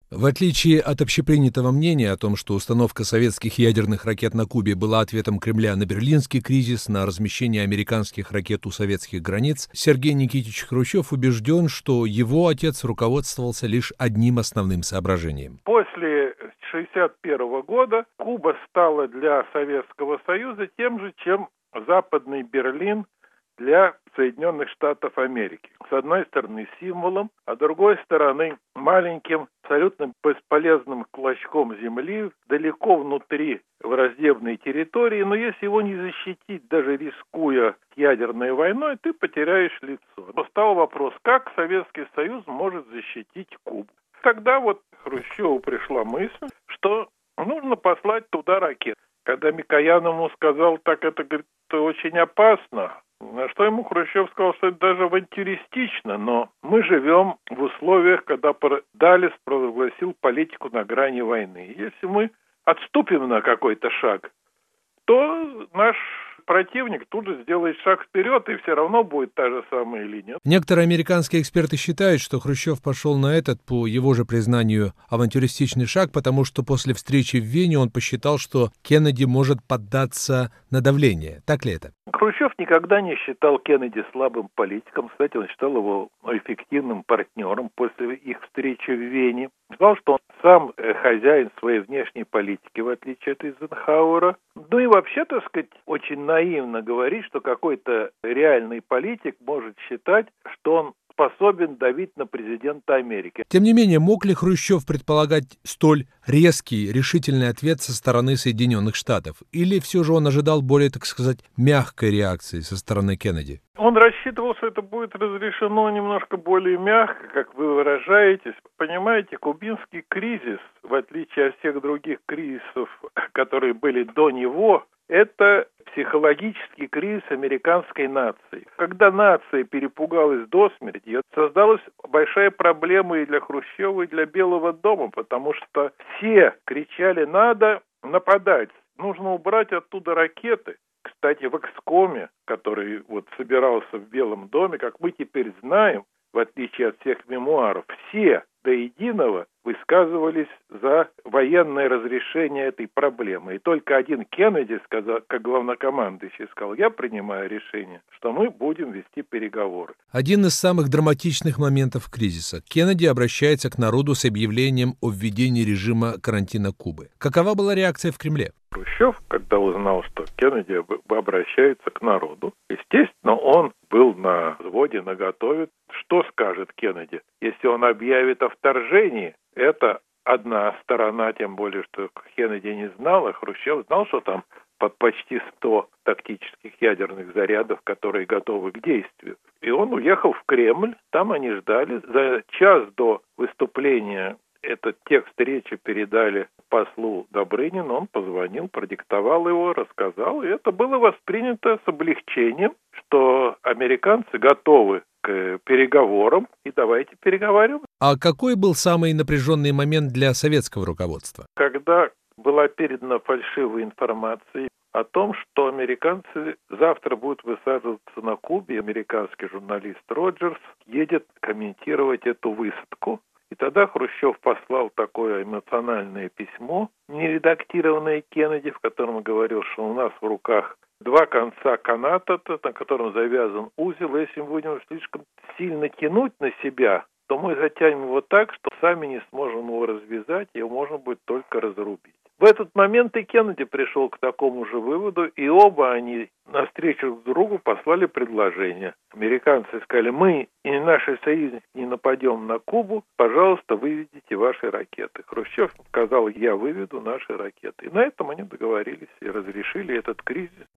В отличие от общепринятого мнения о том, что установка советских ядерных ракет на Кубе была ответом Кремля на Берлинский кризис, на размещение американских ракет у советских границ, Сергей Никитич Хрущев убежден, что его отец руководствовался лишь одним основным соображением. После 1961 года Куба стала для Советского Союза тем же, чем Западный Берлин для Соединенных Штатов Америки. С одной стороны символом, а с другой стороны маленьким, абсолютно бесполезным клочком земли, далеко внутри враждебной территории, но если его не защитить, даже рискуя ядерной войной, ты потеряешь лицо. Стал вопрос, как Советский Союз может защитить Кубу. Тогда Хрущеву пришла мысль, что нужно послать туда ракеты. Когда Микоян ему сказал, так это, говорит, очень опасно, на что ему Хрущев сказал, что это даже авантюристично, но мы живем в условиях, когда Далес провозгласил политику на грани войны. Если мы отступим на какой-то шаг, то наш противник тут же сделает шаг вперед, и все равно будет та же самая линия. Некоторые американские эксперты считают, что Хрущев пошел на этот, по его же признанию, авантюристичный шаг, потому что после встречи в Вене он посчитал, что Кеннеди может поддаться на давление. Так ли это? Хрущев никогда не считал Кеннеди слабым политиком. Кстати, он считал его эффективным партнером после их встречи в Вене. Сказал, что он сам хозяин своей внешней политики, в отличие от Эйзенхауэра. Ну и вообще, так сказать, очень наивно говорить, что какой-то реальный политик может считать, что он способен давить на президента Америки. Тем не менее, мог ли Хрущев предполагать столь резкий, решительный ответ со стороны Соединенных Штатов? Или все же он ожидал более, так сказать, мягкой реакции со стороны Кеннеди? Он рассчитывал, что это будет разрешено немножко более мягко, как вы выражаетесь. Понимаете, кубинский кризис, в отличие от всех других кризисов, которые были до него, это психологический кризис американской нации. Когда нация перепугалась до смерти, создалась большая проблема и для Хрущева, и для Белого дома, потому что все кричали: надо нападать, нужно убрать оттуда ракеты. Кстати, в Экскоме, который собирался в Белом доме, как мы теперь знаем, в отличие от всех мемуаров, все до единого высказывались за военное разрешение этой проблемы. И только один Кеннеди, как главнокомандующий, сказал: я принимаю решение, что мы будем вести переговоры. Один из самых драматичных моментов кризиса. Кеннеди обращается к народу с объявлением о введении режима карантина Кубы. Какова была реакция в Кремле? Хрущев, когда узнал, что Кеннеди обращается к народу, естественно, он был на взводе, наготове. Что скажет Кеннеди? Если он объявит о вторжении, это одна сторона, тем более, что Кеннеди не знал, а Хрущев знал, что там под почти 100 тактических ядерных зарядов, которые готовы к действию. И он уехал в Кремль, там они ждали. За час до выступления этот текст речи передали послу Добрынину, он позвонил, продиктовал его, рассказал, и это было воспринято с облегчением, что американцы готовы к переговорам, и давайте переговаривать. А какой был самый напряженный момент для советского руководства? Когда была передана фальшивая информация о том, что американцы завтра будут высаживаться на Кубе, американский журналист Роджерс едет комментировать эту высадку. И тогда Хрущев послал такое эмоциональное письмо, не редактированное Кеннеди, в котором говорил, что у нас в руках два конца каната, на котором завязан узел. Если мы будем слишком сильно тянуть на себя, то мы затянем его так, что сами не сможем его развязать, его можно будет только разрубить. В этот момент и Кеннеди пришел к такому же выводу, и оба они навстречу друг другу послали предложение. Американцы сказали: мы и наши союзники не нападем на Кубу, пожалуйста, выведите ваши ракеты. Хрущев сказал: я выведу наши ракеты. И на этом они договорились и разрешили этот кризис.